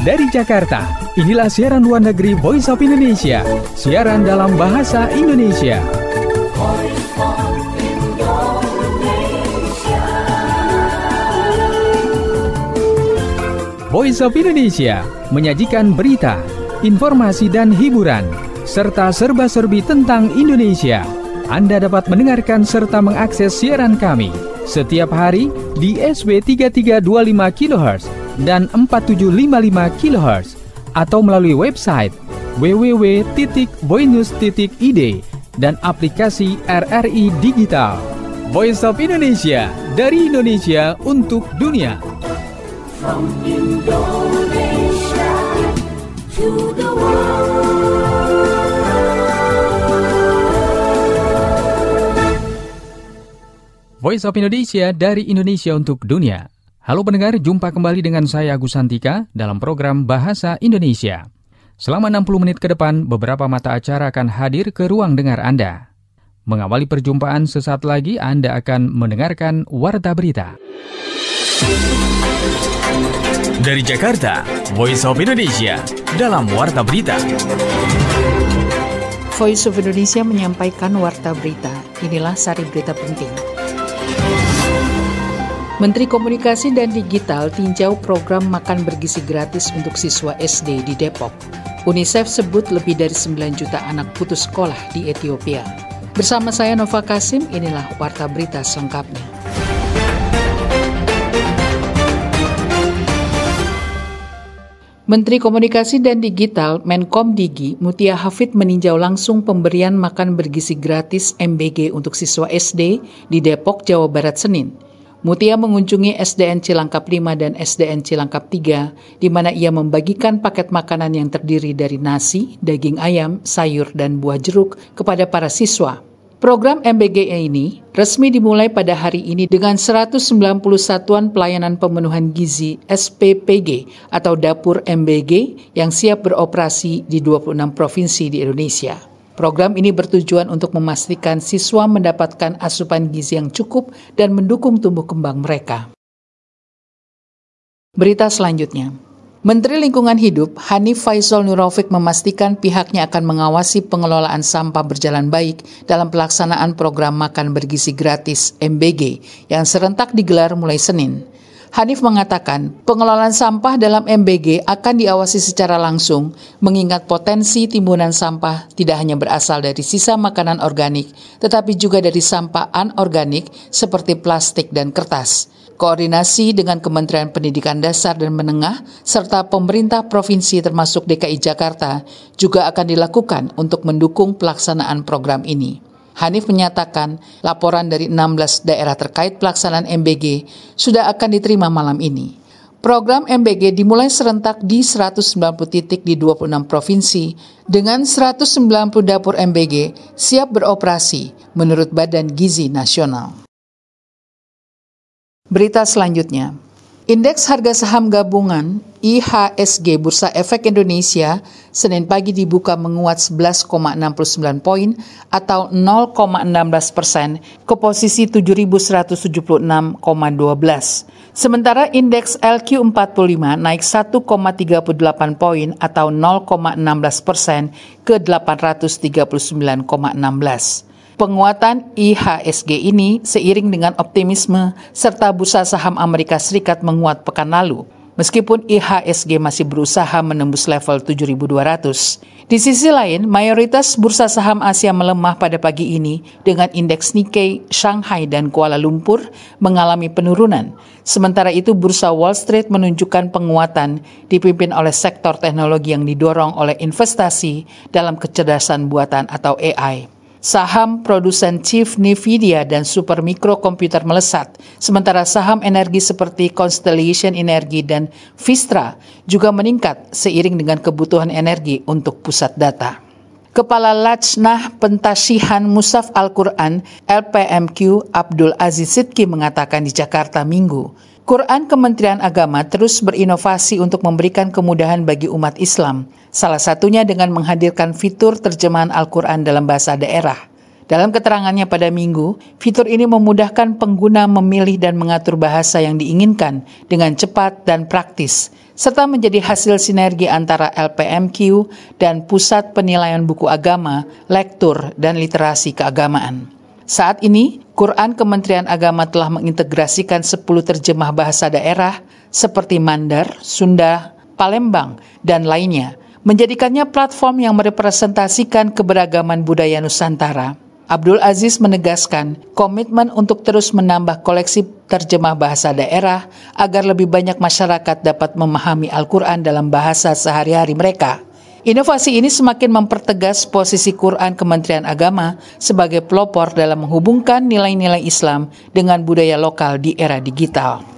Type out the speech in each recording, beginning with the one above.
Dari Jakarta, inilah siaran luar negeri Voice of Indonesia, siaran dalam bahasa Indonesia. Voice of Indonesia menyajikan berita, informasi dan hiburan, serta serba-serbi tentang Indonesia. Anda dapat mendengarkan serta mengakses siaran kami setiap hari di SW 3325 kHz dan 4755 kHz atau melalui website www.voinews.id dan aplikasi RRI Digital. Voice of Indonesia, dari Indonesia untuk dunia. From Indonesia to the world. Voice of Indonesia, dari Indonesia untuk dunia. Halo pendengar, jumpa kembali dengan saya Agus Santika dalam program Bahasa Indonesia. Selama 60 menit ke depan, beberapa mata acara akan hadir ke ruang dengar Anda. Mengawali perjumpaan sesaat lagi, Anda akan mendengarkan Warta Berita. Dari Jakarta, Voice of Indonesia dalam Warta Berita. Voice of Indonesia menyampaikan Warta Berita. Inilah sari berita penting. Menteri Komunikasi dan Digital tinjau program makan bergizi gratis untuk siswa SD di Depok. UNICEF sebut lebih dari 9 juta anak putus sekolah di Ethiopia. Bersama saya Nova Kasim, inilah Warta Berita selengkapnya. Menteri Komunikasi dan Digital Menkom Digi Mutia Hafid meninjau langsung pemberian makan bergizi gratis MBG untuk siswa SD di Depok, Jawa Barat Senin. Mutia mengunjungi SDN Cilangkap 5 dan SDN Cilangkap 3, di mana ia membagikan paket makanan yang terdiri dari nasi, daging ayam, sayur, dan buah jeruk kepada para siswa. Program MBG ini resmi dimulai pada hari ini dengan 190 satuan pelayanan pemenuhan gizi SPPG atau Dapur MBG yang siap beroperasi di 26 provinsi di Indonesia. Program ini bertujuan untuk memastikan siswa mendapatkan asupan gizi yang cukup dan mendukung tumbuh kembang mereka. Berita selanjutnya. Menteri Lingkungan Hidup Hanif Faisal Nurraufik memastikan pihaknya akan mengawasi pengelolaan sampah berjalan baik dalam pelaksanaan program makan bergizi gratis MBG yang serentak digelar mulai Senin. Hanif mengatakan pengelolaan sampah dalam MBG akan diawasi secara langsung mengingat potensi timbunan sampah tidak hanya berasal dari sisa makanan organik tetapi juga dari sampah anorganik seperti plastik dan kertas. Koordinasi dengan Kementerian Pendidikan Dasar dan Menengah serta pemerintah provinsi termasuk DKI Jakarta juga akan dilakukan untuk mendukung pelaksanaan program ini. Hanif menyatakan laporan dari 16 daerah terkait pelaksanaan MBG sudah akan diterima malam ini. Program MBG dimulai serentak di 190 titik di 26 provinsi dengan 190 dapur MBG siap beroperasi menurut Badan Gizi Nasional. Berita selanjutnya. Indeks harga saham gabungan IHSG Bursa Efek Indonesia Senin pagi dibuka menguat 11,69 poin atau 0,16% ke posisi 7.176,12. Sementara indeks LQ45 naik 1,38 poin atau 0,16% ke 839,16. Penguatan IHSG ini seiring dengan optimisme serta bursa saham Amerika Serikat menguat pekan lalu, meskipun IHSG masih berusaha menembus level 7.200. Di sisi lain, mayoritas bursa saham Asia melemah pada pagi ini dengan indeks Nikkei, Shanghai, dan Kuala Lumpur mengalami penurunan. Sementara itu, bursa Wall Street menunjukkan penguatan dipimpin oleh sektor teknologi yang didorong oleh investasi dalam kecerdasan buatan atau AI. Saham produsen chip Nvidia dan Supermicro komputer melesat, sementara saham energi seperti Constellation Energy dan Vistra juga meningkat seiring dengan kebutuhan energi untuk pusat data. Kepala Lajnah Pentasihan Mushaf Al-Quran LPMQ Abdul Aziz Sidki mengatakan di Jakarta Minggu, Quran Kementerian Agama terus berinovasi untuk memberikan kemudahan bagi umat Islam, salah satunya dengan menghadirkan fitur terjemahan Al-Quran dalam bahasa daerah. Dalam keterangannya pada Minggu, fitur ini memudahkan pengguna memilih dan mengatur bahasa yang diinginkan dengan cepat dan praktis, serta menjadi hasil sinergi antara LPMQ dan Pusat Penilaian Buku Agama, Lektur, dan Literasi Keagamaan. Saat ini, Quran Kementerian Agama telah mengintegrasikan 10 terjemah bahasa daerah seperti Mandar, Sunda, Palembang, dan lainnya, menjadikannya platform yang merepresentasikan keberagaman budaya Nusantara. Abdul Aziz menegaskan komitmen untuk terus menambah koleksi terjemah bahasa daerah agar lebih banyak masyarakat dapat memahami Al-Quran dalam bahasa sehari-hari mereka. Inovasi ini semakin mempertegas posisi Quran Kementerian Agama sebagai pelopor dalam menghubungkan nilai-nilai Islam dengan budaya lokal di era digital.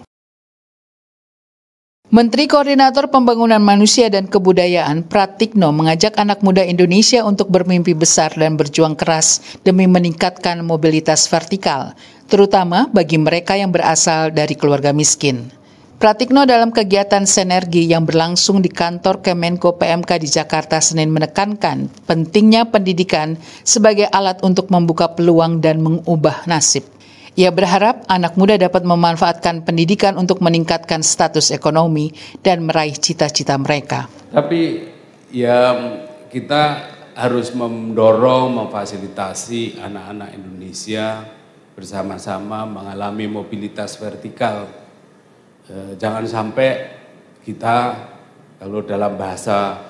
Menteri Koordinator Pembangunan Manusia dan Kebudayaan Pratikno mengajak anak muda Indonesia untuk bermimpi besar dan berjuang keras demi meningkatkan mobilitas vertikal, terutama bagi mereka yang berasal dari keluarga miskin. Pratikno dalam kegiatan sinergi yang berlangsung di kantor Kemenko PMK di Jakarta Senin menekankan pentingnya pendidikan sebagai alat untuk membuka peluang dan mengubah nasib. Ia berharap anak muda dapat memanfaatkan pendidikan untuk meningkatkan status ekonomi dan meraih cita-cita mereka. Tapi ya kita harus mendorong, memfasilitasi anak-anak Indonesia bersama-sama mengalami mobilitas vertikal. Jangan sampai kita, kalau dalam bahasa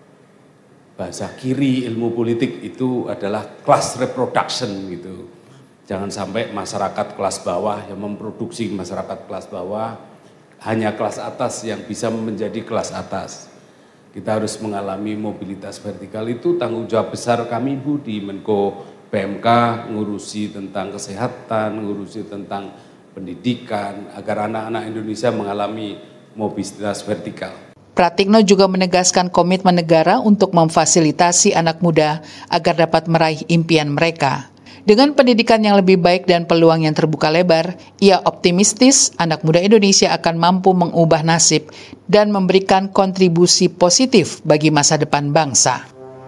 kiri ilmu politik itu adalah class reproduction gitu. Jangan sampai masyarakat kelas bawah yang memproduksi masyarakat kelas bawah, hanya kelas atas yang bisa menjadi kelas atas. Kita harus mengalami mobilitas vertikal, itu tanggung jawab besar kami Bu di Menko PMK, ngurusi tentang kesehatan, ngurusi tentang pendidikan, agar anak-anak Indonesia mengalami mobilitas vertikal. Pratikno juga menegaskan komitmen negara untuk memfasilitasi anak muda agar dapat meraih impian mereka. Dengan pendidikan yang lebih baik dan peluang yang terbuka lebar, ia optimistis anak muda Indonesia akan mampu mengubah nasib dan memberikan kontribusi positif bagi masa depan bangsa.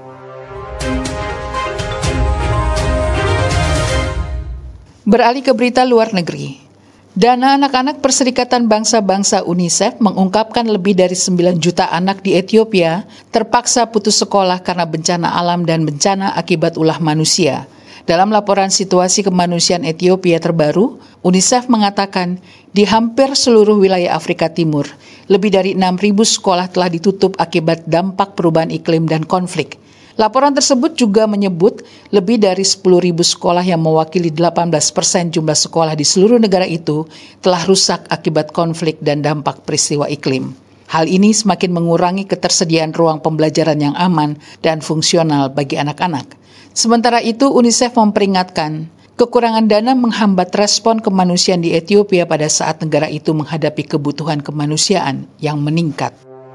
Beralih ke berita luar negeri. Dana anak-anak Perserikatan Bangsa-Bangsa UNICEF mengungkapkan lebih dari 9 juta anak di Ethiopia terpaksa putus sekolah karena bencana alam dan bencana akibat ulah manusia. Dalam laporan situasi kemanusiaan Ethiopia terbaru, UNICEF mengatakan di hampir seluruh wilayah Afrika Timur, lebih dari 6.000 sekolah telah ditutup akibat dampak perubahan iklim dan konflik. Laporan tersebut juga menyebut lebih dari 10.000 sekolah yang mewakili 18% jumlah sekolah di seluruh negara itu telah rusak akibat konflik dan dampak peristiwa iklim. Hal ini semakin mengurangi ketersediaan ruang pembelajaran yang aman dan fungsional bagi anak-anak. Sementara itu, UNICEF memperingatkan kekurangan dana menghambat respon kemanusiaan di Ethiopia pada saat negara itu menghadapi kebutuhan kemanusiaan yang meningkat.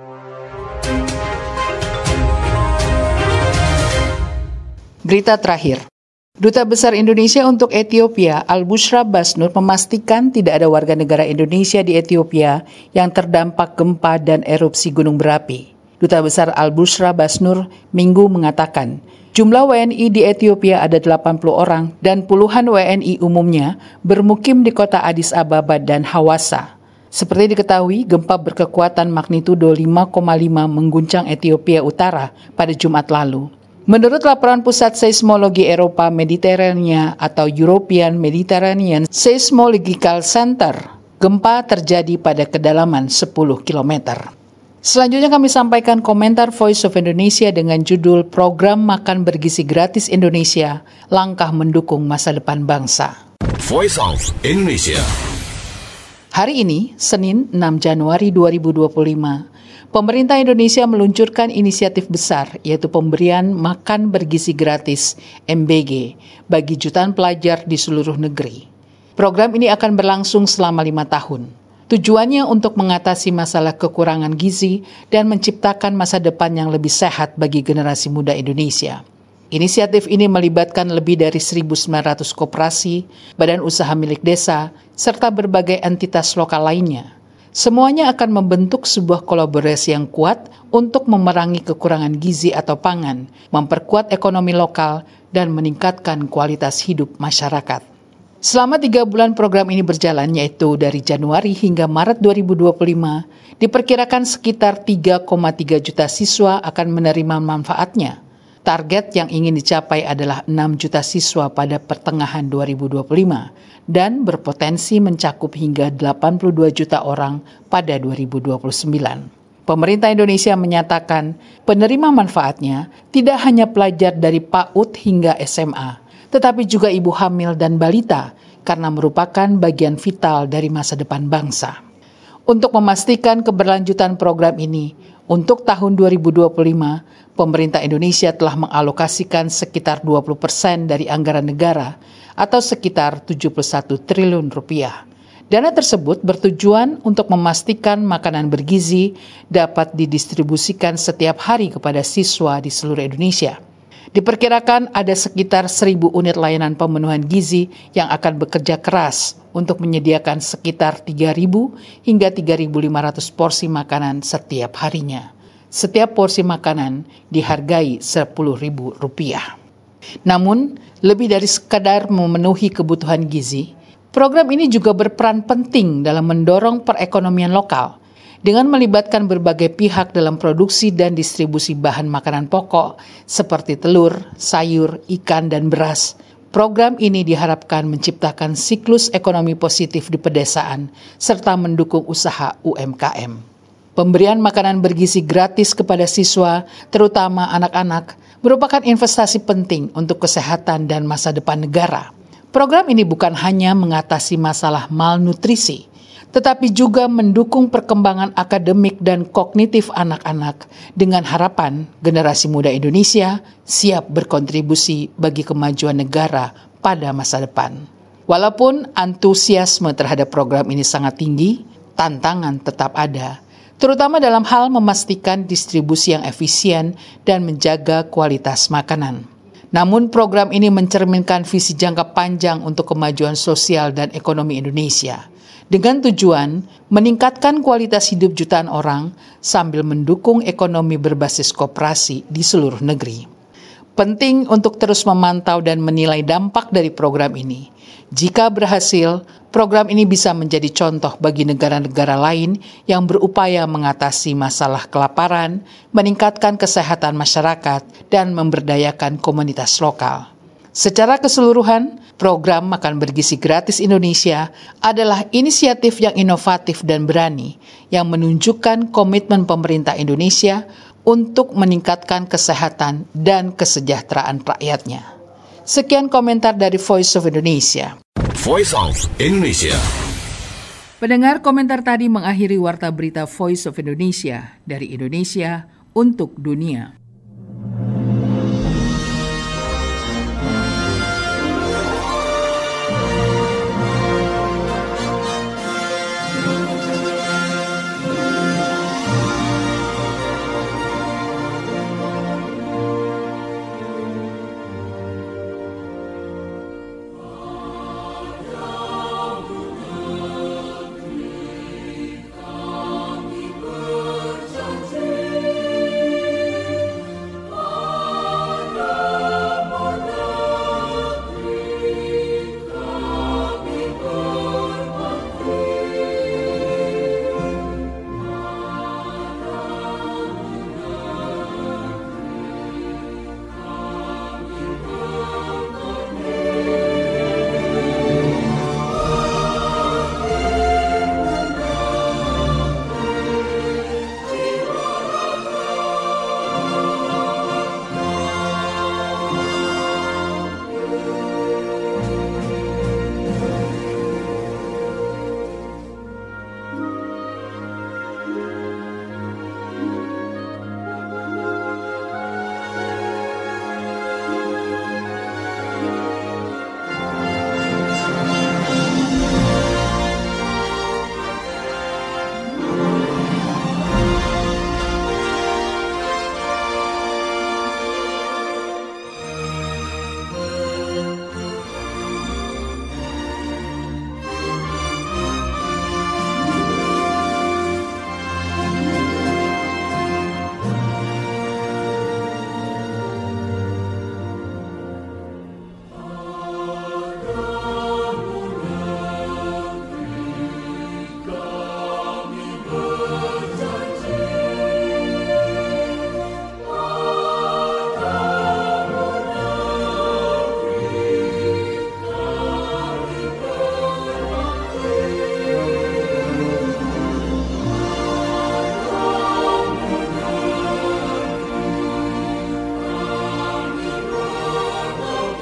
Berita terakhir. Duta Besar Indonesia untuk Ethiopia, Al-Bushra Basnur, memastikan tidak ada warga negara Indonesia di Ethiopia yang terdampak gempa dan erupsi gunung berapi. Duta Besar Al-Bushra Basnur Minggu mengatakan, jumlah WNI di Ethiopia ada 80 orang dan puluhan WNI umumnya bermukim di kota Addis Ababa dan Hawassa. Seperti diketahui, gempa berkekuatan magnitudo 5,5 mengguncang Ethiopia Utara pada Jumat lalu. Menurut laporan Pusat Seismologi Eropa Mediterania atau European Mediterranean Seismological Center, gempa terjadi pada kedalaman 10 km. Selanjutnya kami sampaikan komentar Voice of Indonesia dengan judul Program Makan Bergizi Gratis Indonesia, Langkah Mendukung Masa Depan Bangsa. Voice of Indonesia. Hari ini, Senin 6 Januari 2025, pemerintah Indonesia meluncurkan inisiatif besar, yaitu pemberian makan bergizi gratis (MBG) bagi jutaan pelajar di seluruh negeri. Program ini akan berlangsung selama 5 tahun. Tujuannya untuk mengatasi masalah kekurangan gizi dan menciptakan masa depan yang lebih sehat bagi generasi muda Indonesia. Inisiatif ini melibatkan lebih dari 1.900 koperasi, badan usaha milik desa, serta berbagai entitas lokal lainnya. Semuanya akan membentuk sebuah kolaborasi yang kuat untuk memerangi kekurangan gizi atau pangan, memperkuat ekonomi lokal, dan meningkatkan kualitas hidup masyarakat. Selama 3 bulan program ini berjalan, yaitu dari Januari hingga Maret 2025, diperkirakan sekitar 3,3 juta siswa akan menerima manfaatnya. Target yang ingin dicapai adalah 6 juta siswa pada pertengahan 2025 dan berpotensi mencakup hingga 82 juta orang pada 2029. Pemerintah Indonesia menyatakan penerima manfaatnya tidak hanya pelajar dari PAUD hingga SMA, tetapi juga ibu hamil dan balita, karena merupakan bagian vital dari masa depan bangsa. Untuk memastikan keberlanjutan program ini, untuk tahun 2025, pemerintah Indonesia telah mengalokasikan sekitar 20% dari anggaran negara atau sekitar 71 triliun rupiah. Dana tersebut bertujuan untuk memastikan makanan bergizi dapat didistribusikan setiap hari kepada siswa di seluruh Indonesia. Diperkirakan ada sekitar 1.000 unit layanan pemenuhan gizi yang akan bekerja keras untuk menyediakan sekitar 3.000 hingga 3.500 porsi makanan setiap harinya. Setiap porsi makanan dihargai Rp10.000. Namun, lebih dari sekadar memenuhi kebutuhan gizi, program ini juga berperan penting dalam mendorong perekonomian lokal dengan melibatkan berbagai pihak dalam produksi dan distribusi bahan makanan pokok seperti telur, sayur, ikan, dan beras. Program ini diharapkan menciptakan siklus ekonomi positif di pedesaan serta mendukung usaha UMKM. Pemberian makanan bergizi gratis kepada siswa, terutama anak-anak, merupakan investasi penting untuk kesehatan dan masa depan negara. Program ini bukan hanya mengatasi masalah malnutrisi, tetapi juga mendukung perkembangan akademik dan kognitif anak-anak dengan harapan generasi muda Indonesia siap berkontribusi bagi kemajuan negara pada masa depan. Walaupun antusiasme terhadap program ini sangat tinggi, tantangan tetap ada, terutama dalam hal memastikan distribusi yang efisien dan menjaga kualitas makanan. Namun program ini mencerminkan visi jangka panjang untuk kemajuan sosial dan ekonomi Indonesia, dengan tujuan meningkatkan kualitas hidup jutaan orang sambil mendukung ekonomi berbasis koperasi di seluruh negeri. Penting untuk terus memantau dan menilai dampak dari program ini. Jika berhasil, program ini bisa menjadi contoh bagi negara-negara lain yang berupaya mengatasi masalah kelaparan, meningkatkan kesehatan masyarakat, dan memberdayakan komunitas lokal. Secara keseluruhan, program Makan Bergizi Gratis Indonesia adalah inisiatif yang inovatif dan berani yang menunjukkan komitmen pemerintah Indonesia untuk meningkatkan kesehatan dan kesejahteraan rakyatnya. Sekian komentar dari Voice of Indonesia. Voice of Indonesia. Pendengar, komentar tadi mengakhiri warta berita Voice of Indonesia dari Indonesia untuk dunia.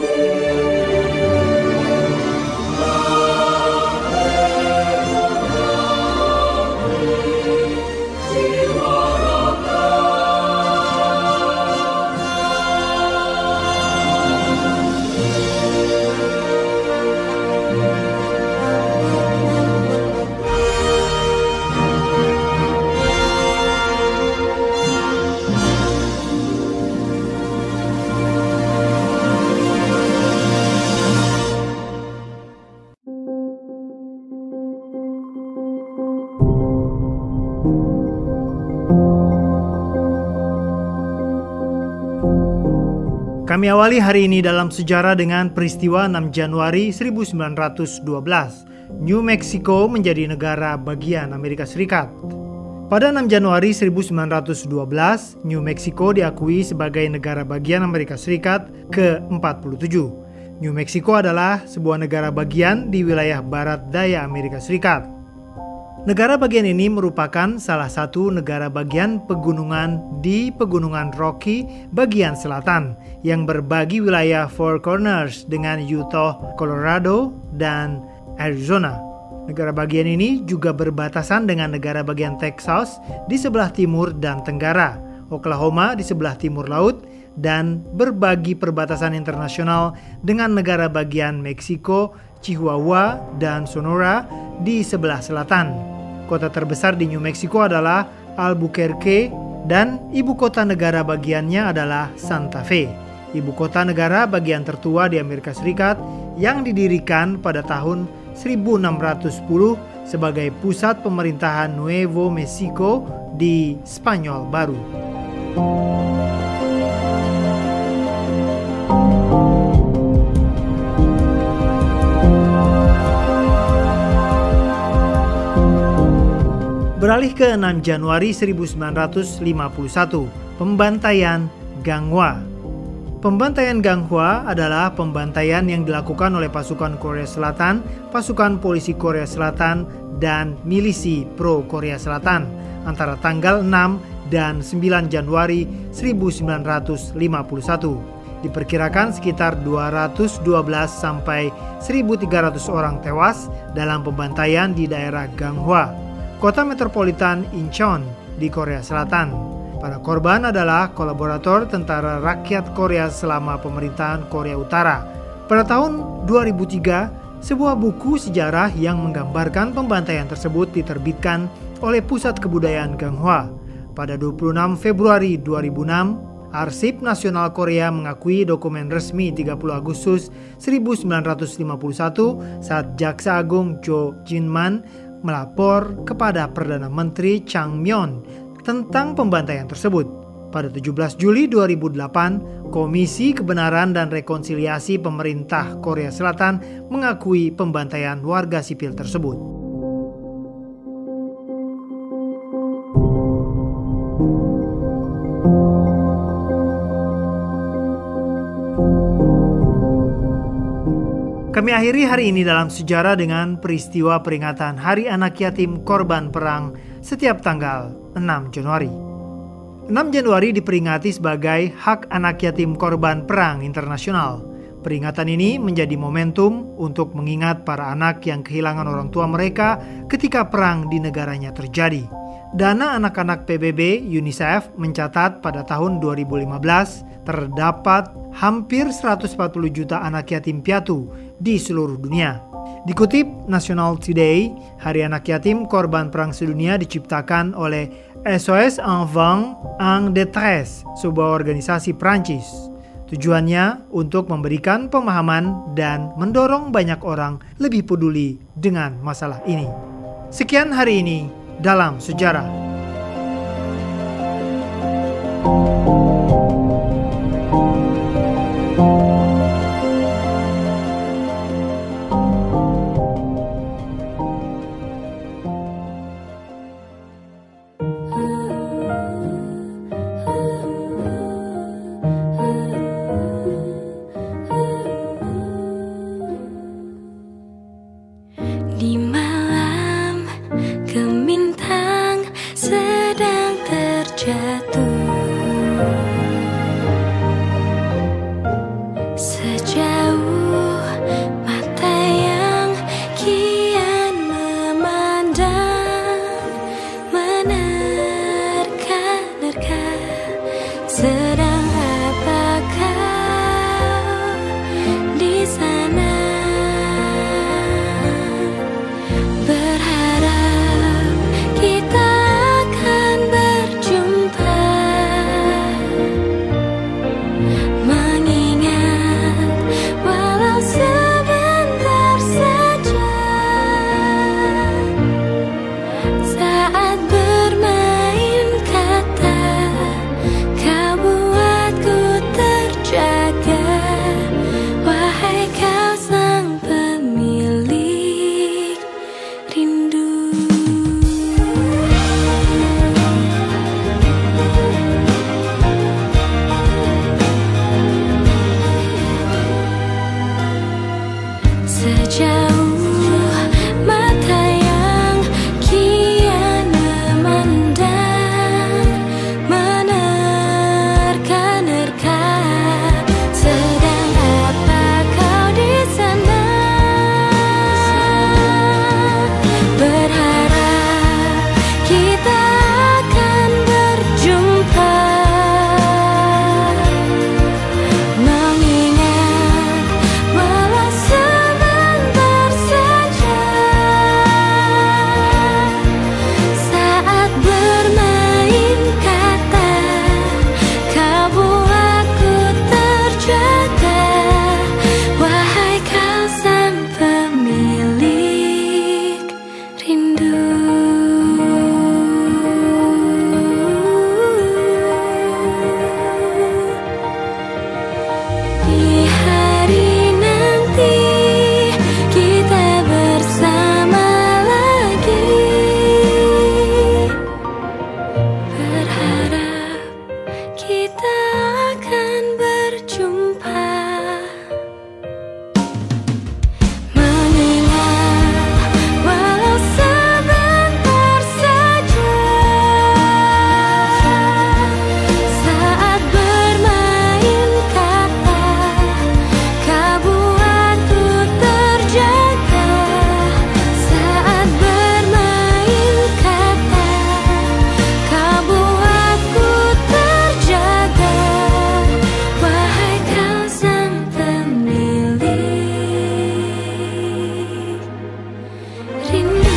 Kami awali hari ini dalam sejarah dengan peristiwa 6 Januari 1912. New Mexico menjadi negara bagian Amerika Serikat. Pada 6 Januari 1912, New Mexico diakui sebagai negara bagian Amerika Serikat ke-47. New Mexico adalah sebuah negara bagian di wilayah barat daya Amerika Serikat. Negara bagian ini merupakan salah satu negara bagian pegunungan di Pegunungan Rocky bagian selatan yang berbagi wilayah Four Corners dengan Utah, Colorado, dan Arizona. Negara bagian ini juga berbatasan dengan negara bagian Texas di sebelah timur dan tenggara, Oklahoma di sebelah timur laut, dan berbagi perbatasan internasional dengan negara bagian Meksiko, Chihuahua, dan Sonora di sebelah selatan. Kota terbesar di New Mexico adalah Albuquerque dan ibu kota negara bagiannya adalah Santa Fe. Ibu kota negara bagian tertua di Amerika Serikat yang didirikan pada tahun 1610 sebagai pusat pemerintahan Nuevo Mexico di Spanyol Baru. Beralih ke 6 Januari 1951, pembantaian Ganghwa. Pembantaian Ganghwa adalah pembantaian yang dilakukan oleh pasukan Korea Selatan, pasukan polisi Korea Selatan, dan milisi pro-Korea Selatan antara tanggal 6 dan 9 Januari 1951. Diperkirakan sekitar 212 sampai 1.300 orang tewas dalam pembantaian di daerah Ganghwa, kota metropolitan Incheon di Korea Selatan. Para korban adalah kolaborator tentara rakyat Korea selama pemerintahan Korea Utara. Pada tahun 2003, sebuah buku sejarah yang menggambarkan pembantaian tersebut diterbitkan oleh Pusat Kebudayaan Ganghwa. Pada 26 Februari 2006, Arsip Nasional Korea mengakui dokumen resmi 30 Agustus 1951 saat Jaksa Agung Jo Jin-man melapor kepada Perdana Menteri Chang Myon tentang pembantaian tersebut. Pada 17 Juli 2008, Komisi Kebenaran dan Rekonsiliasi Pemerintah Korea Selatan mengakui pembantaian warga sipil tersebut. Kami akhiri hari ini dalam sejarah dengan peristiwa peringatan Hari Anak Yatim Korban Perang setiap tanggal 6 Januari. 6 Januari diperingati sebagai Hak Anak Yatim Korban Perang Internasional. Peringatan ini menjadi momentum untuk mengingat para anak yang kehilangan orang tua mereka ketika perang di negaranya terjadi. Dana anak-anak PBB UNICEF mencatat pada tahun 2015 terdapat hampir 140 juta anak yatim piatu di seluruh dunia. Dikutip National Today, Hari Anak Yatim Korban Perang Sedunia diciptakan oleh SOS Enfants en Détresse, sebuah organisasi Prancis. Tujuannya untuk memberikan pemahaman dan mendorong banyak orang lebih peduli dengan masalah ini. Sekian hari ini dalam sejarah. Di malam gemintang sedang terjatuh, Sejauh mata yang kian memandang, menerka-nerka, sedang apa kau di sana? Berharap kita akan berjumpa, mengingat walau sebentar saja, saat bermain kata kau buatku terjaga. Wahai kau sang pemilik rindu. Sejauh mata yang kian memandang, menerka-nerka, sedang apa kau di sana? Berharap kita akan berjumpa, mengingat walau sebentar saja, saat bermain kata kau buatku terjaga. Wahai kau sang pemilik rindu. Di hari nanti kita bersama lagi, berharap kita akan berjumpa, mengingat walau sebentar saja, saat bermain kata kau buatku terjaga. Saat bermain kata kau buatku terjaga. Wahai kau sang pemilik rindu.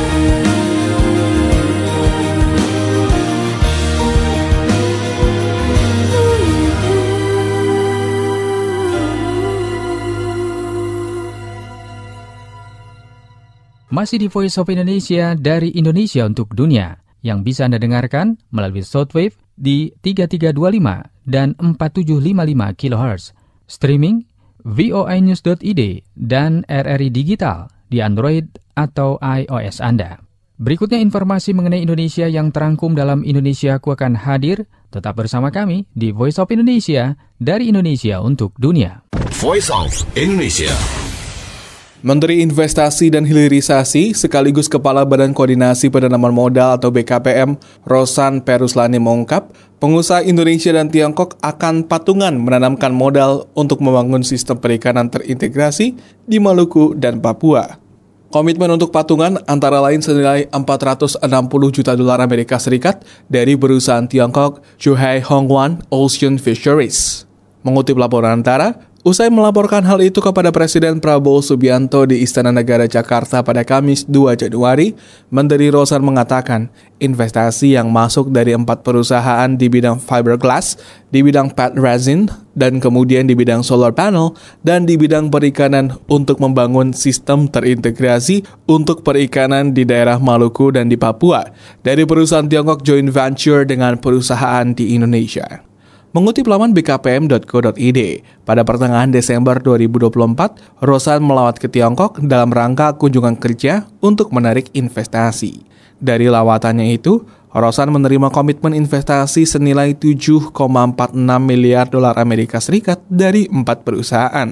Masih di Voice of Indonesia dari Indonesia untuk dunia, yang bisa Anda dengarkan melalui shortwave di 3325 dan 4755 kHz, streaming voinews.id dan RRI Digital di Android atau iOS Anda. Berikutnya informasi mengenai Indonesia yang terangkum dalam Indonesiaku akan hadir. Tetap bersama kami di Voice of Indonesia dari Indonesia untuk dunia. Voice of Indonesia. Menteri Investasi dan Hilirisasi sekaligus Kepala Badan Koordinasi Penanaman Modal atau BKPM, Rosan Peruslani mengungkap, pengusaha Indonesia dan Tiongkok akan patungan menanamkan modal untuk membangun sistem perikanan terintegrasi di Maluku dan Papua. Komitmen untuk patungan antara lain senilai $460 juta Amerika Serikat dari perusahaan Tiongkok Zhuhai Hongguan Ocean Fisheries. Mengutip laporan Antara, usai melaporkan hal itu kepada Presiden Prabowo Subianto di Istana Negara Jakarta pada Kamis 2 Januari, Menteri Rosan mengatakan investasi yang masuk dari 4 perusahaan di bidang fiberglass, di bidang PET resin, dan kemudian di bidang solar panel, dan di bidang perikanan untuk membangun sistem terintegrasi untuk perikanan di daerah Maluku dan di Papua dari perusahaan Tiongkok joint venture dengan perusahaan di Indonesia. Mengutip laman bkpm.co.id, pada pertengahan Desember 2024, Rosan melawat ke Tiongkok dalam rangka kunjungan kerja untuk menarik investasi. Dari lawatannya itu, Rosan menerima komitmen investasi senilai $7,46 miliar Amerika Serikat dari 4 perusahaan.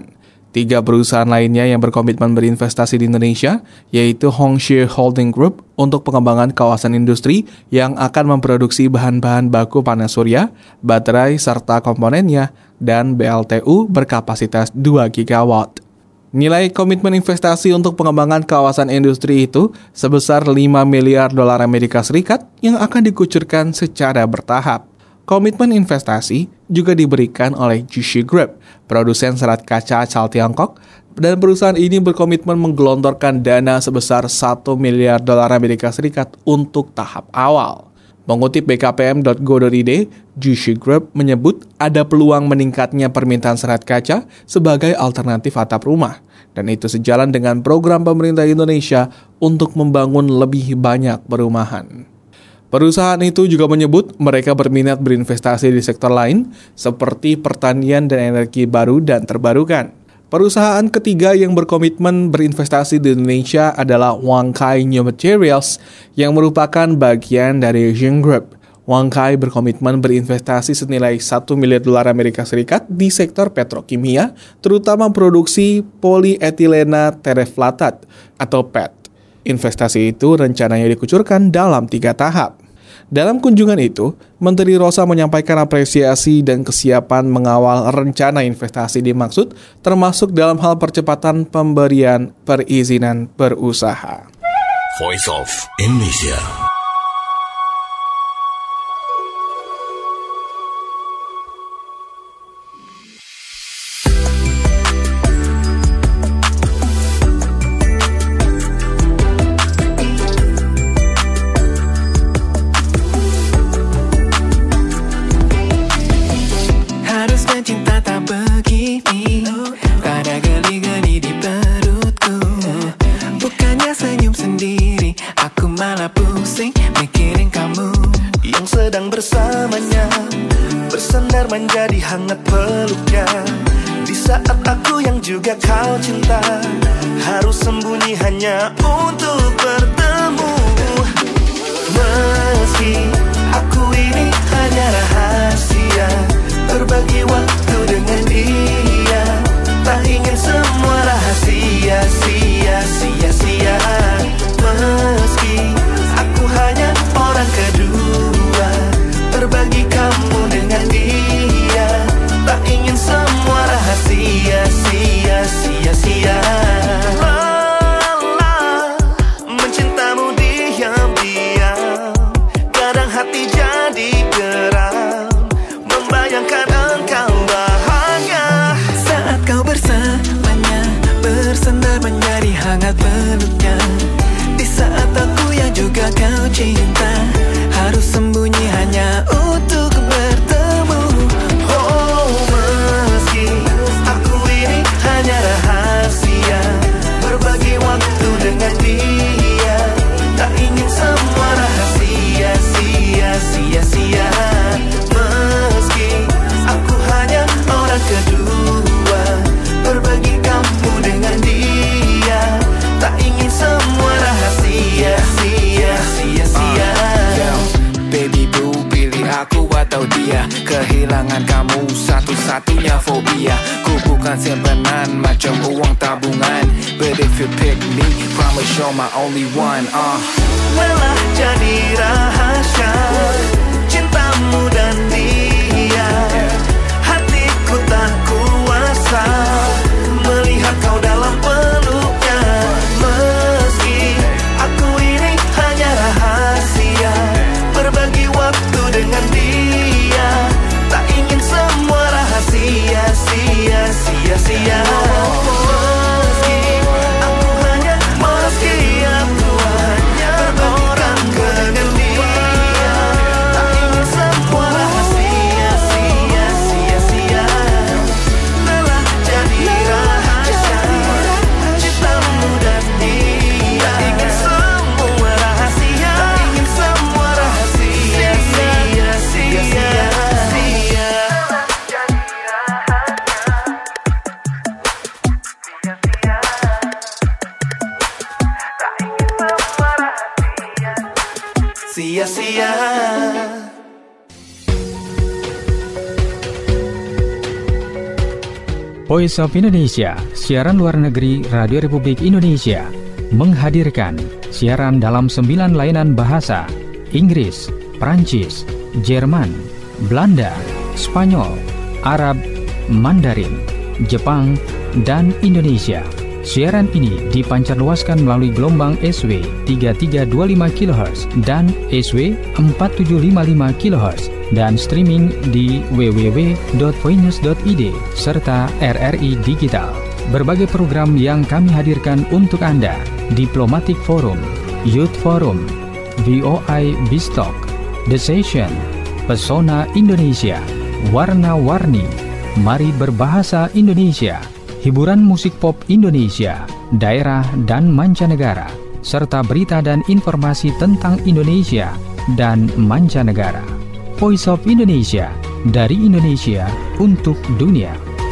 3 perusahaan lainnya yang berkomitmen berinvestasi di Indonesia, yaitu Hongshe Holding Group untuk pengembangan kawasan industri yang akan memproduksi bahan-bahan baku panas surya, baterai, serta komponennya, dan BLTU berkapasitas 2 gigawatt. Nilai komitmen investasi untuk pengembangan kawasan industri itu sebesar 5 miliar dolar Amerika Serikat yang akan dikucurkan secara bertahap. Komitmen investasi juga diberikan oleh Jushi Group, produsen serat kaca asal Tiongkok, dan perusahaan ini berkomitmen menggelontorkan dana sebesar 1 miliar dolar Amerika Serikat untuk tahap awal. Mengutip bkpm.go.id, Jushi Group menyebut ada peluang meningkatnya permintaan serat kaca sebagai alternatif atap rumah, dan itu sejalan dengan program pemerintah Indonesia untuk membangun lebih banyak perumahan. Perusahaan itu juga menyebut mereka berminat berinvestasi di sektor lain seperti pertanian dan energi baru dan terbarukan. Perusahaan ketiga yang berkomitmen berinvestasi di Indonesia adalah Wankai New Materials yang merupakan bagian dari Jing Group. Wankai berkomitmen berinvestasi senilai 1 miliar dolar Amerika Serikat di sektor petrokimia, terutama produksi polietilena tereflatat atau PET. Investasi itu rencananya dikucurkan dalam 3 tahap. Dalam kunjungan itu, Menteri Rosa menyampaikan apresiasi dan kesiapan mengawal rencana investasi dimaksud, termasuk dalam hal percepatan pemberian perizinan berusaha. Voice of Indonesia. Bersandar menjadi hangat peluknya. Di saat aku yang juga kau cinta harus sembunyi hanya untuk bertemu. Meski aku ini hanya rahasia, berbagi waktu dengan dia, tak ingin semua rahasia sia-sia. Meski aku hanya orang kedua, berbagi kamu dengan dia, tak ingin semua rahasia sia-sia. Mencintamu diam-diam, kadang hati jadi geram, membayangkan engkau bahagia. Saat kau bersamanya, bersandar menjadi hangat peluknya. Di saat aku yang juga kau cinta harus sembunyi hanya untuk bertemu. Oh, meski aku ini hanya rahasia, berbagi waktu dengan dia, tak ingin semua rahasia sia-sia. Meski aku hanya orang kedua, berbagi kamu dengan dia, tak ingin semua rahasia sia-sia. Baby boo, pilih aku atau dia. Kehilangan kamu satu-satunya fobia. Ku bukan simpanan macam uang tabungan, but if you pick me, promise you're my only one. Lelah jadi rahasia cintamu dan dia, hatiku tak kuasa melihat kau dalam peluknya. Meski aku ini hanya rahasia, berbagi waktu dengan dia, tak ingin semua rahasia sia-sia. Meski aku hanya orang dengan dia, tak ingin semua rahasia sia-sia. Lelah jadi rahasia cintamu dan dia, tak ingin semua rahasia, tak ingin semua rahasia sia-sia. Sia-sia. Sia-sia. 106,8 Voice of Indonesia, siaran luar negeri Radio Republik Indonesia, menghadirkan siaran dalam 9 layanan bahasa: Inggris, Prancis, Jerman, Belanda, Spanyol, Arab, Mandarin, Jepang, dan Indonesia. Siaran ini dipancarluaskan melalui gelombang SW 3325 kHz dan SW 4755 kHz dan streaming di www.voinews.id serta RRI Digital. Berbagai program yang kami hadirkan untuk Anda: Diplomatic Forum, Youth Forum, VOI Bistalk, The Session, Pesona Indonesia, Warna-Warni, Mari Berbahasa Indonesia, hiburan musik pop Indonesia, daerah dan mancanegara, serta berita dan informasi tentang Indonesia dan mancanegara. Voice of Indonesia, dari Indonesia untuk dunia.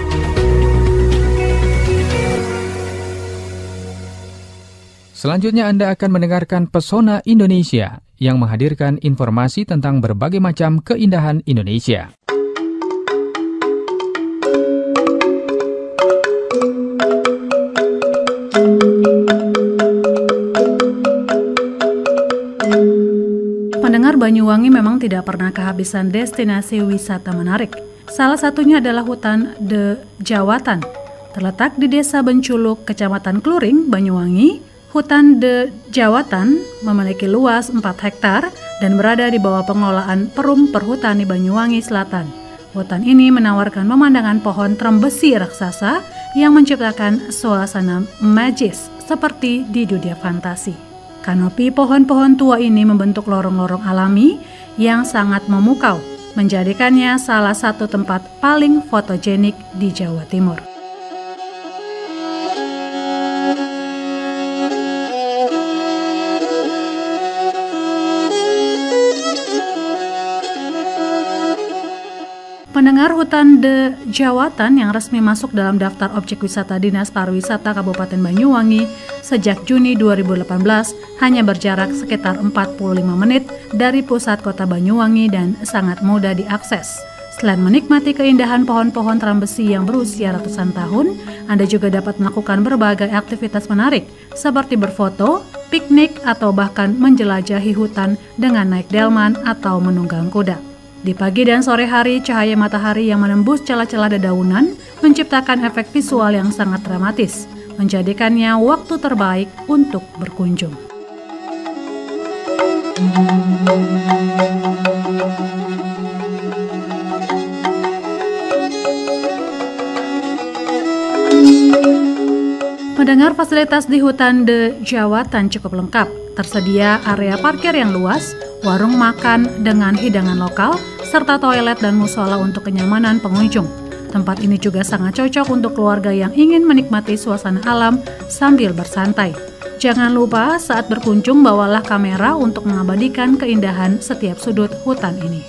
Selanjutnya Anda akan mendengarkan Pesona Indonesia yang menghadirkan informasi tentang berbagai macam keindahan Indonesia. Pendengar, Banyuwangi memang tidak pernah kehabisan destinasi wisata menarik. Salah satunya adalah hutan De Jawatan. Terletak di Desa Benculuk, Kecamatan Kluring, Banyuwangi, hutan De Jawatan memiliki luas 4 hektar dan berada di bawah pengelolaan Perum Perhutani Banyuwangi Selatan. Hutan ini menawarkan pemandangan pohon trembesi raksasa yang menciptakan suasana magis seperti di dunia fantasi. Kanopi pohon-pohon tua ini membentuk lorong-lorong alami yang sangat memukau, menjadikannya salah satu tempat paling fotogenik di Jawa Timur. Pendengar, hutan De Jawatan yang resmi masuk dalam daftar objek wisata Dinas Pariwisata Kabupaten Banyuwangi sejak Juni 2018 hanya berjarak sekitar 45 menit dari pusat kota Banyuwangi dan sangat mudah diakses. Selain menikmati keindahan pohon-pohon trambesi yang berusia ratusan tahun, Anda juga dapat melakukan berbagai aktivitas menarik seperti berfoto, piknik, atau bahkan menjelajahi hutan dengan naik delman atau menunggang kuda. Di pagi dan sore hari, cahaya matahari yang menembus celah-celah dedaunan menciptakan efek visual yang sangat dramatis, menjadikannya waktu terbaik untuk berkunjung. Mendengar fasilitas di hutan De Jawatan cukup lengkap. Tersedia area parkir yang luas, warung makan dengan hidangan lokal, serta toilet dan musola untuk kenyamanan pengunjung. Tempat ini juga sangat cocok untuk keluarga yang ingin menikmati suasana alam sambil bersantai. Jangan lupa saat berkunjung bawalah kamera untuk mengabadikan keindahan setiap sudut hutan ini.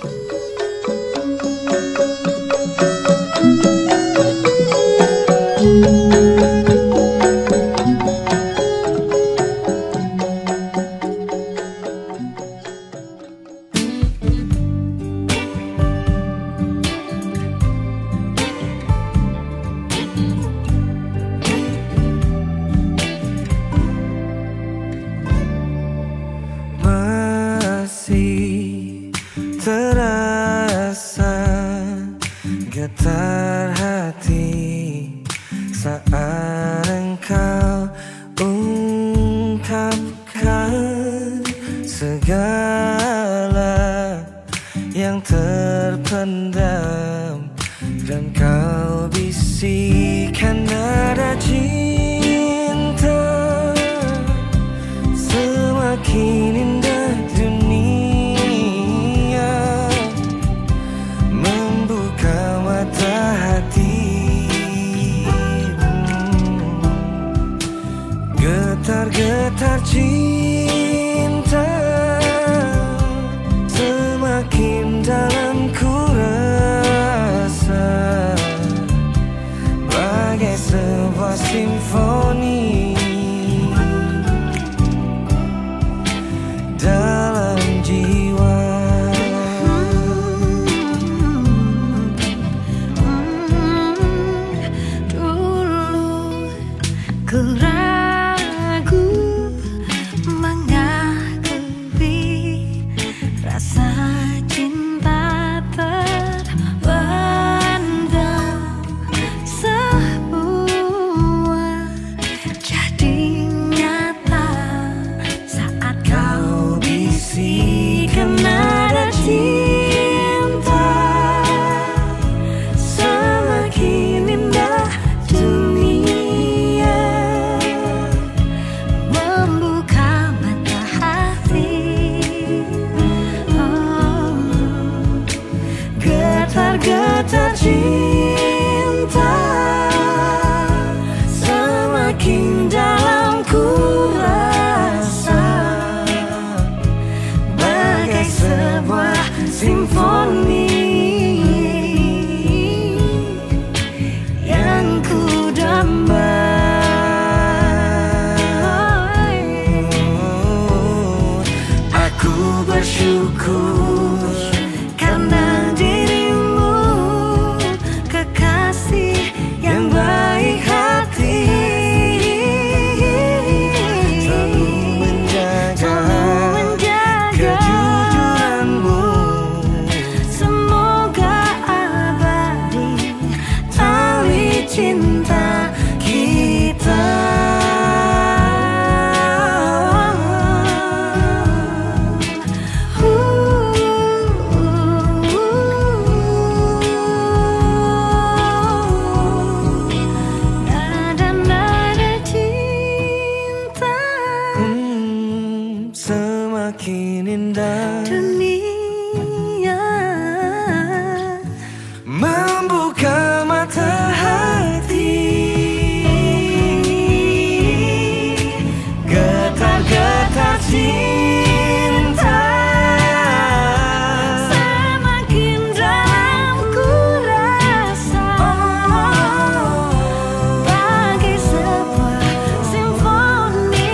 Getar hati saat engkau ungkapkan segala yang terpendam dan kau bisikan nada cinta. Semakin indah dunia membuka mata hati. Getar-getar cinta semakin dalam ku rasa, bagai sebuah simfoni dalam jiwa. Ku ragu mengakui rasa cinta terpendam. Semua jadi nyata saat kau bisikan nada cinta. Semakin indah dunia, membuka mata hati. Getar-getar cinta, semakin dalam ku rasa, bagai sebuah simfoni yang ku damba. Aku bersyukur karena dirimu, kekasih yang baik hati. Selalu menjaga kejujuranmu, semoga abadi tali cinta kita. Nada-nada cinta, Semakin indah dunia, membuka mata hati. Getar-getar cinta, semakin dalam ku rasa, bagai sebuah simfoni.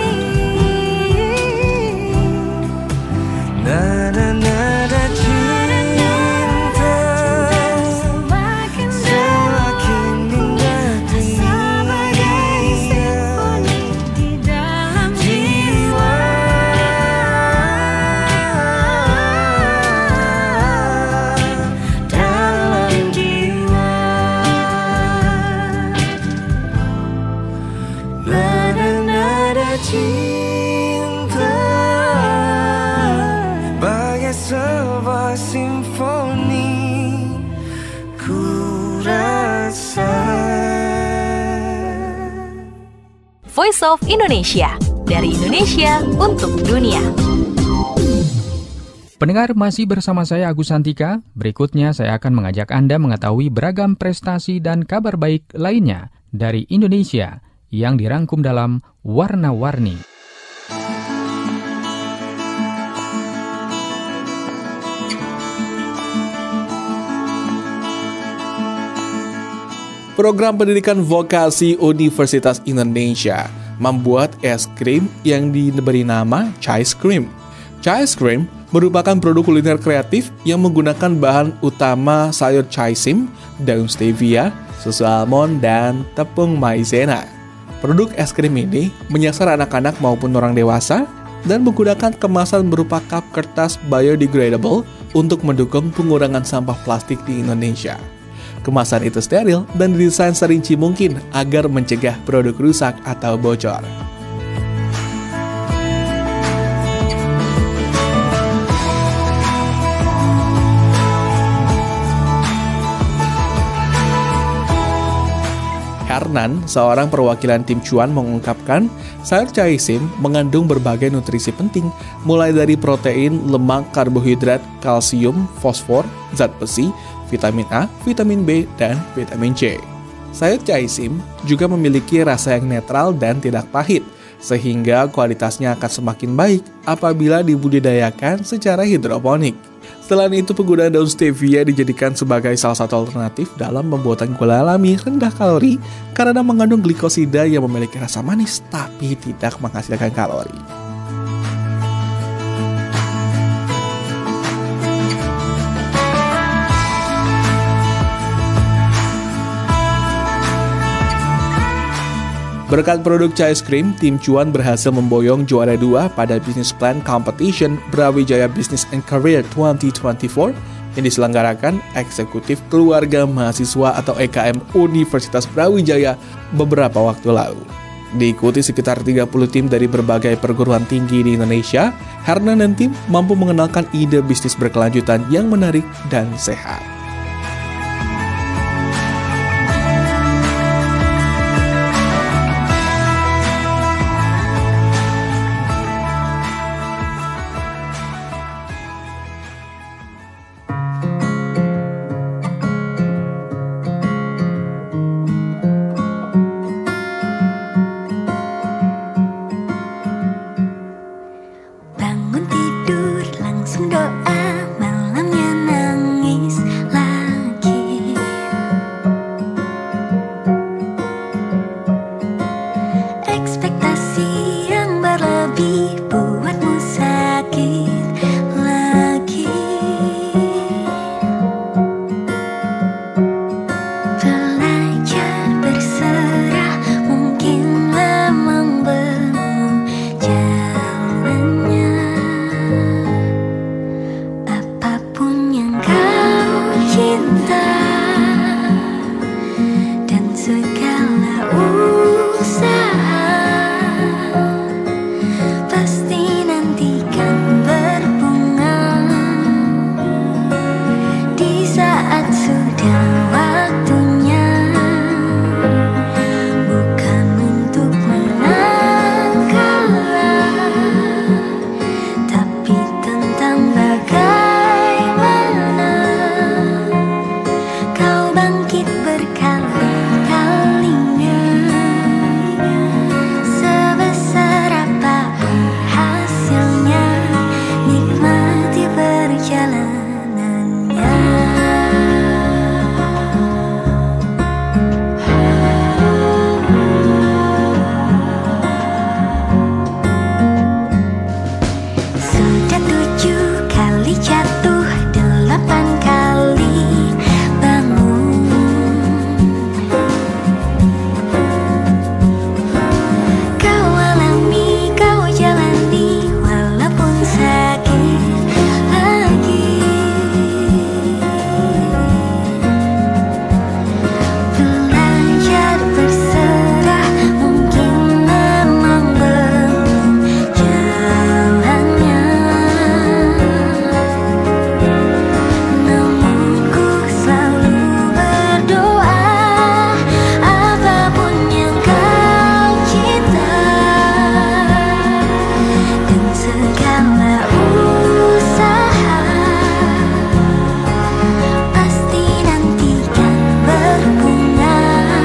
nada-nada cinta, Semakin semakin indah sebagai simfoni di dalam jiwa. Dalam jiwa, nada-nada cinta, bagai sebuah simfoni ku rasa. Voice of Indonesia, dari Indonesia untuk dunia. Pendengar, masih bersama saya Agus Santika. Berikutnya saya akan mengajak Anda mengetahui beragam prestasi dan kabar baik lainnya dari Indonesia yang dirangkum dalam Warna-Warni. Program Pendidikan Vokasi Universitas Indonesia membuat es krim yang diberi nama Chai Cream. Chai Cream merupakan produk kuliner kreatif yang menggunakan bahan utama sayur chaisim, daun stevia, susu almond, dan tepung maizena. Produk es krim ini menyasar anak-anak maupun orang dewasa dan menggunakan kemasan berupa cup kertas biodegradable untuk mendukung pengurangan sampah plastik di Indonesia. Kemasan itu steril dan didesain serinci mungkin agar mencegah produk rusak atau bocor. Hernan, seorang perwakilan tim Cuan, mengungkapkan sayur chaisim mengandung berbagai nutrisi penting, mulai dari protein, lemak, karbohidrat, kalsium, fosfor, zat besi, vitamin A, vitamin B, dan vitamin C. Sayur chaisim juga memiliki rasa yang netral dan tidak pahit, sehingga kualitasnya akan semakin baik apabila dibudidayakan secara hidroponik. Selain itu, penggunaan daun stevia dijadikan sebagai salah satu alternatif dalam pembuatan gula alami rendah kalori karena mengandung glikosida yang memiliki rasa manis tapi tidak menghasilkan kalori. Berkat produk Chai Ice Cream, tim cuan berhasil memboyong juara 2 pada Business Plan Competition Brawijaya Business and Career 2024 yang diselenggarakan Eksekutif Keluarga Mahasiswa atau EKM Universitas Brawijaya beberapa waktu lalu. Diikuti sekitar 30 tim dari berbagai perguruan tinggi di Indonesia, Hernan dan tim mampu mengenalkan ide bisnis berkelanjutan yang menarik dan sehat. Bangun tidur langsung doa, malamnya nangis lagi. Ekspektasi yang berlebih buatmu sakit lagi. Belajar berserah mungkin memang belum jalannya. Apapun yang kau cinta dan segala usaha pasti nanti kan berbunga di saat sudah waktunya. Bukan untuk menang kalah, tapi tentang bagaimana kau bangkit berkali-kalinya. Sebesar apapun hasilnya, nikmati perjalanannya. Sudah 7 kali jatuh, 8 kali bangun. Kau alami, kau jalani, walaupun sakit lagi. Belajar berserah mungkin memang belum jalannya. Namun ku selalu berdoa, apapun yang kau cinta dan segala usaha pasti nanti kan berbunga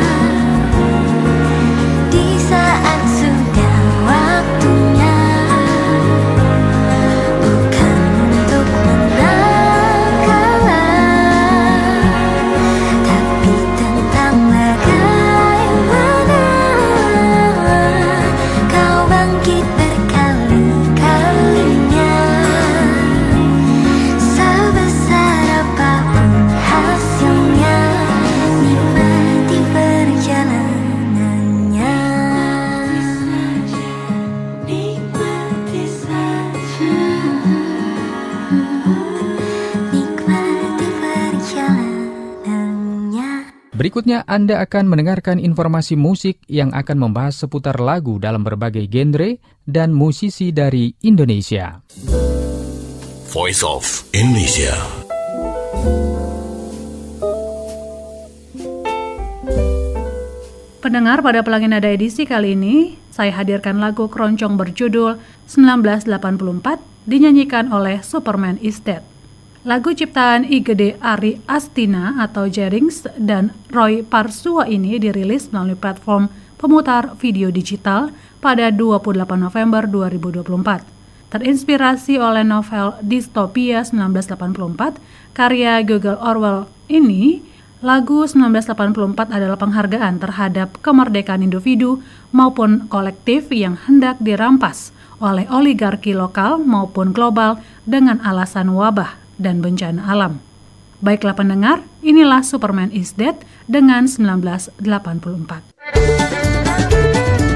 di saat sudah waktunya. Bukan untuk menang kalah, tapi tentang bagaimana kau bangkit berkali-kalinya. Sebesar apapun hasilnya, nikmati perjalanannya. Nikmati saja, nikmati perjalanannya. Berikutnya Anda akan mendengarkan informasi musik yang akan membahas seputar lagu dalam berbagai genre dan musisi dari Indonesia. Voice of Indonesia. Pendengar, pada Pelangi Nada edisi kali ini, saya hadirkan lagu keroncong berjudul 1984 dinyanyikan oleh Superman is Dead. Lagu ciptaan Igede Ari Astina atau Jerings dan Roy Parsua ini dirilis melalui platform pemutar video digital pada 28 November 2024. Terinspirasi oleh novel Dystopia 1984 karya George Orwell ini, lagu 1984 adalah penghargaan terhadap kemerdekaan individu maupun kolektif yang hendak dirampas oleh oligarki lokal maupun global dengan alasan wabah dan bencana alam. Baiklah pendengar, inilah Superman is Dead dengan 1984.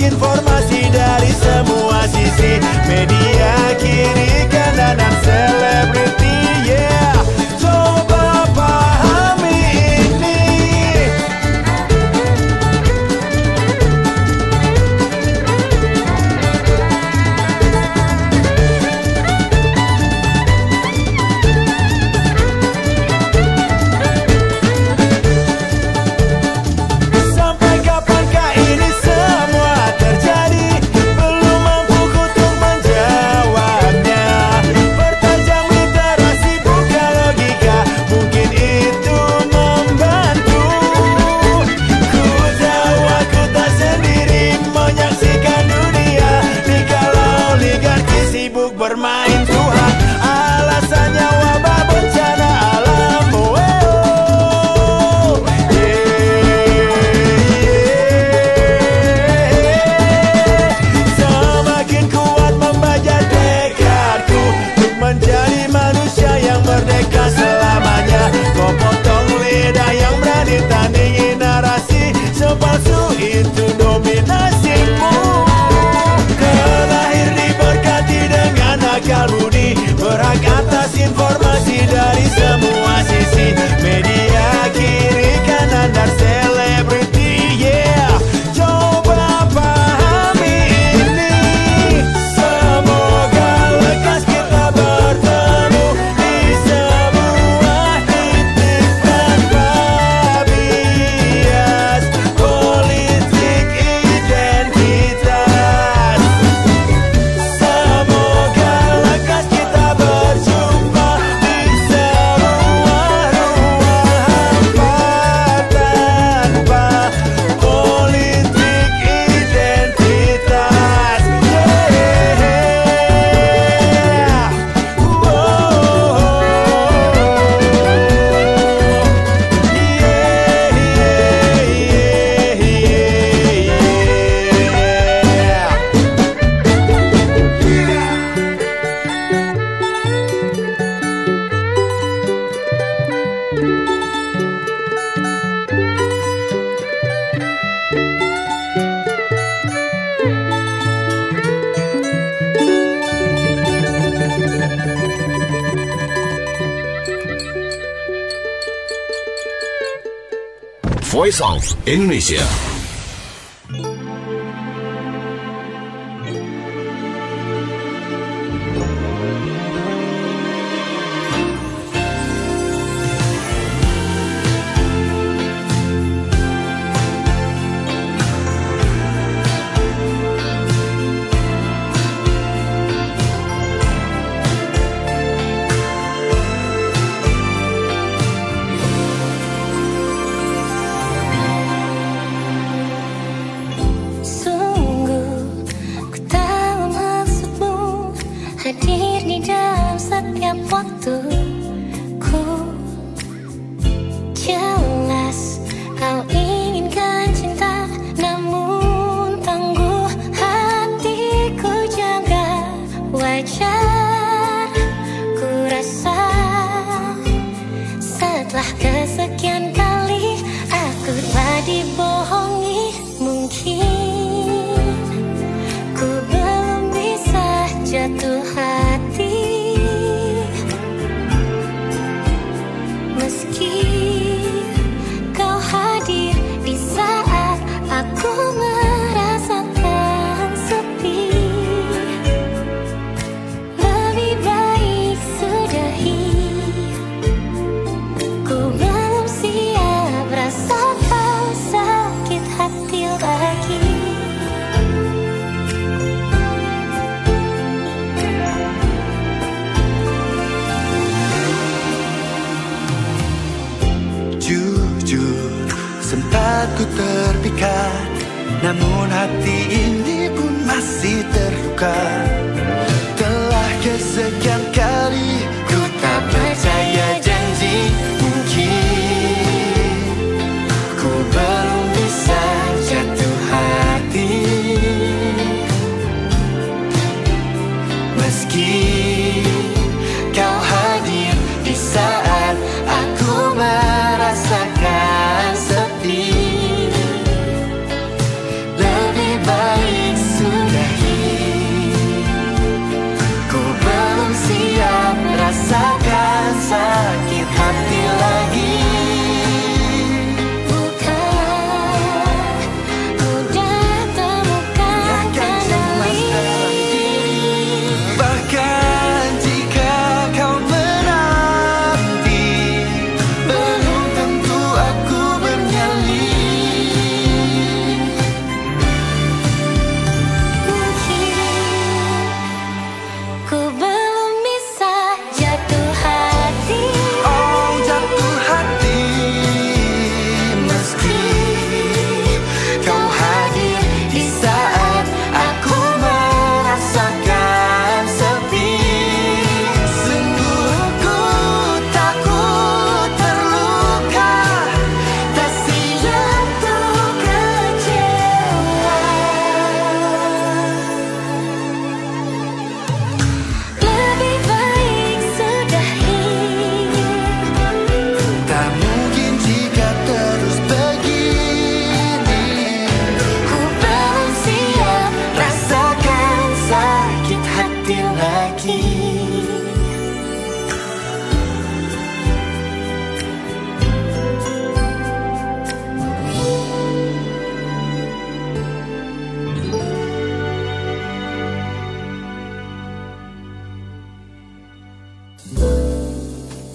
informasi dari semua sisi. Media kiri kanan dan selebriti, yeah. Coba pahami ini. Sampai kapankah ini semua terjadi? Belum mampu untuk menjawabnya. Pertajam literasi bukan logika, mungkin itu membantu. Ku tahu aku tak sendiri menyaksikan dunia, dikalau oligarki sibuk bermain Tuhan. Alasannya wabah bencana alam. Semakin kuat membaca tekadku untuk menjadi manusia yang merdeka selamanya. Kau potong lidah yang berani tandingi narasi sepalsu itu dominasimu. Kelahir diberkati dengan akal budi, berhak atas informasi dari semua sisi. Media kiri kanan dan selebriti, yeah. Coba pahami ini. Semoga lekas kita bertemu di sebuah titik tanpa bias politik identitas. Semoga lekas kita berjumpa di sebuah ruang hampa tanpa politik identitas. Voice of Indonesia. hadir di dalam setiap waktuku. Jelas kau inginkan cinta, namun tangguh hatiku jaga. Wajar ku rasa setelah kesekian kali aku telah dibohongi. Mungkin ku belum bisa jatuh hati, meski kau hadir di saat aku merasakan sepi. Lebih baik sudahi, ku belum siap rasakan sakit hati lagi. Jujur, sempat ku terpikat, namun hati ini pun masih terluka. Telah kesekian kali ku tak percaya janji. Mungkin ku belum bisa jatuh hati, meski kau hadir di saat aku merasakan sepi. Lebih baik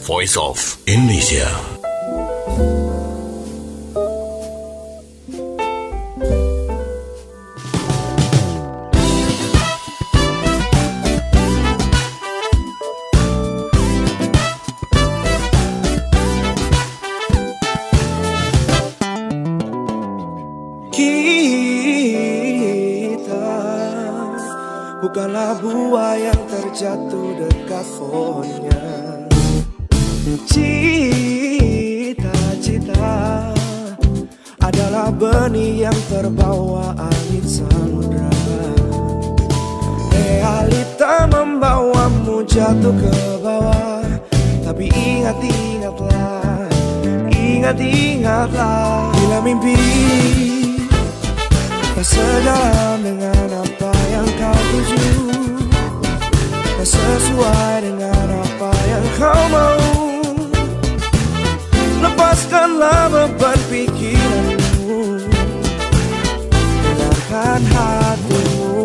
Voice of Indonesia. Bukanlah buah yang terjatuh dekat pohonnya. Cita-cita adalah benih yang terbawa angin samudra. Realita membawamu jatuh ke bawah. Tapi ingat-ingatlah, bila mimpi tak sejalan dengan apa yang kau tuju, tak sesuai dengan apa yang kau mau. Lepaskanlah beban pikiranmu, dengarkan hatimu.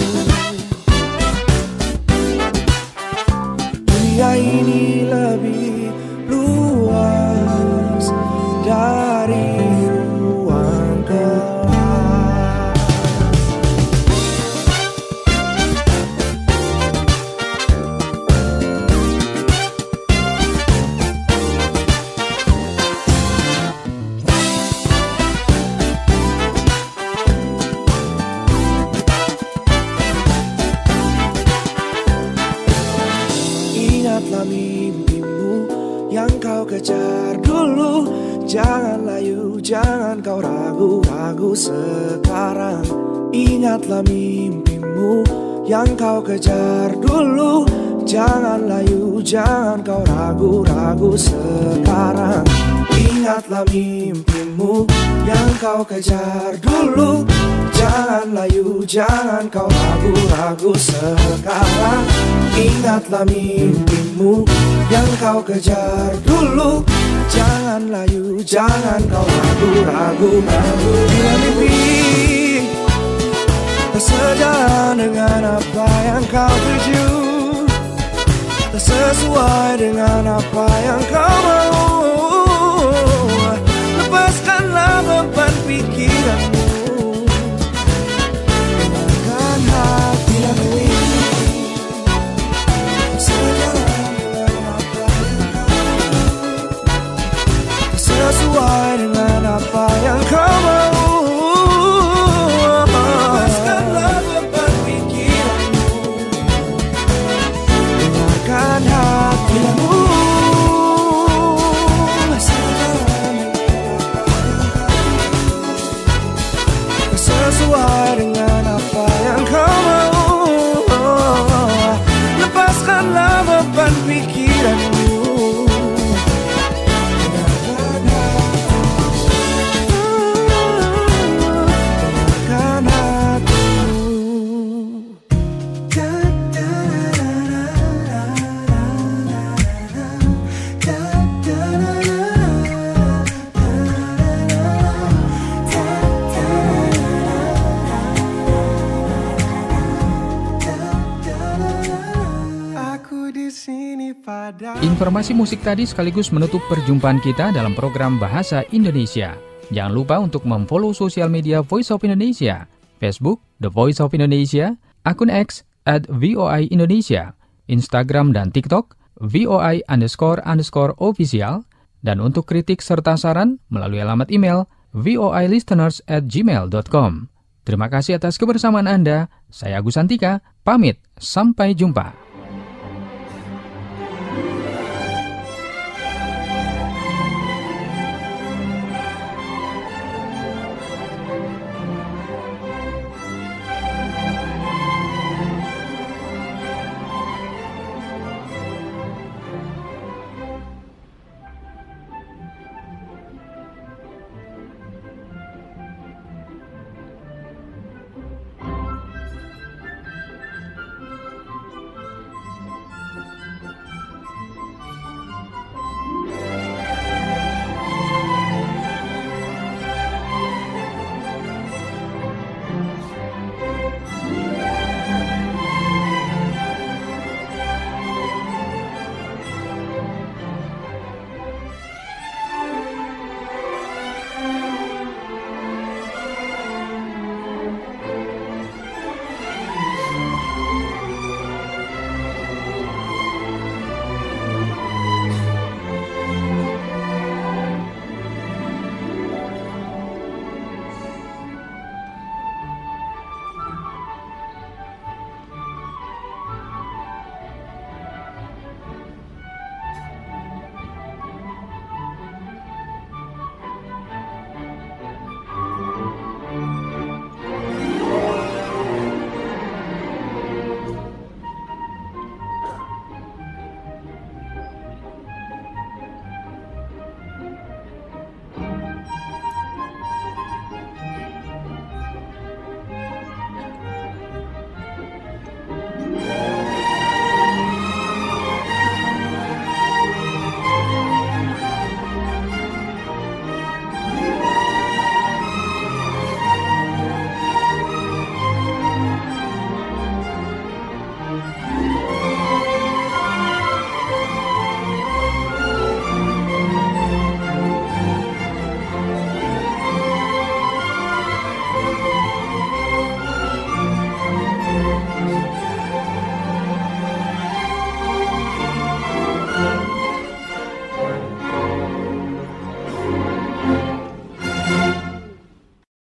Dunia ini lebih luas dari ruang kelas. Ingatlah mimpimu yang kau kejar dulu. Jangan layu, jangan kau ragu-ragu sekarang. Ingatlah mimpimu yang kau kejar dulu. Jangan layu, jangan kau ragu-ragu sekarang. Ingatlah mimpimu yang kau kejar dulu. Jangan layu, jangan kau ragu-ragu sekarang. Ingatlah mimpimu yang kau kejar dulu. Jangan layu, jangan kau ragu-ragu. Bila mimpi tak sejalan dengan apa yang kau tuju, tak sesuai dengan apa yang kau mau, lepaskanlah beban pikiranmu. Dengarkan hati yang sesuai dengan apa yang kau mau. Lepaskanlah beban pikiranmu, dengarkan hatimu. Sesuai dengan apa yang kau mau. Lepaskanlah beban pikiranmu. Informasi musik tadi sekaligus menutup perjumpaan kita dalam program Bahasa Indonesia. Jangan lupa untuk memfollow sosial media Voice of Indonesia, Facebook, The Voice of Indonesia, akun X @VOI Indonesia, Instagram dan TikTok, VOI__official, dan untuk kritik serta saran melalui alamat email voilisteners@gmail.com. Terima kasih atas kebersamaan Anda. Saya Agus Santika, pamit. Sampai jumpa.